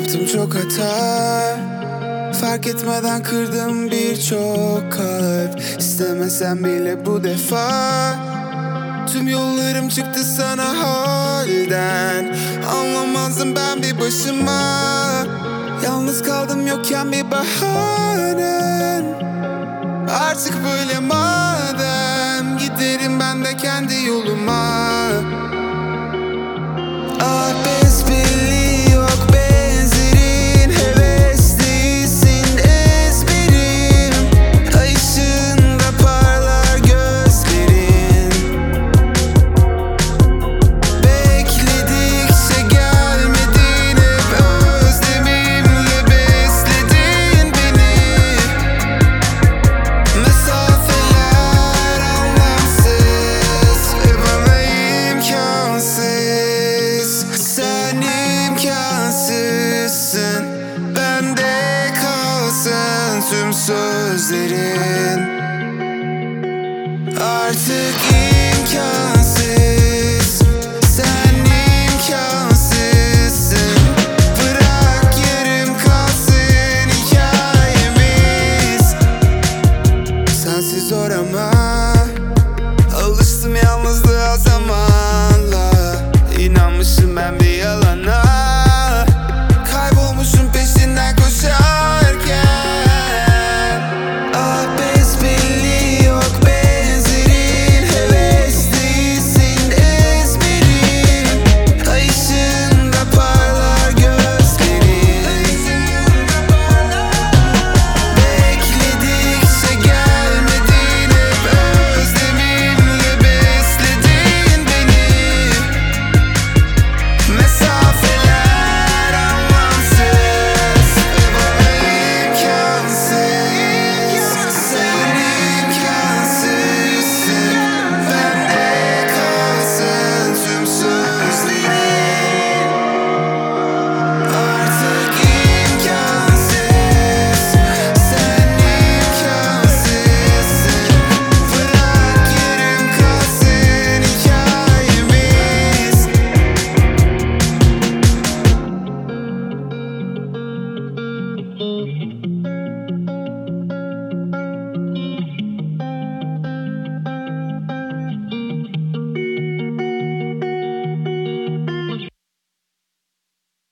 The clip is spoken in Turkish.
Yaptım çok hata, fark etmeden kırdım birçok kalp. İstemesem bile bu defa tüm yollarım çıktı sana halden. Anlamazdım ben bir başıma, yalnız kaldım yokken bir bahanen. Artık böyle madem, giderim ben de kendi yoluma. Ah besbelli yok benzerin, heveslisin ezberim. Ay ışığında parlar gözlerin. Bekledikçe gelmedin, hep özlemimle besledin beni. Mesafeler anlamsız ve bana imkansız. Sen imkansızsın, bende kalsın tüm sözlerin. Artık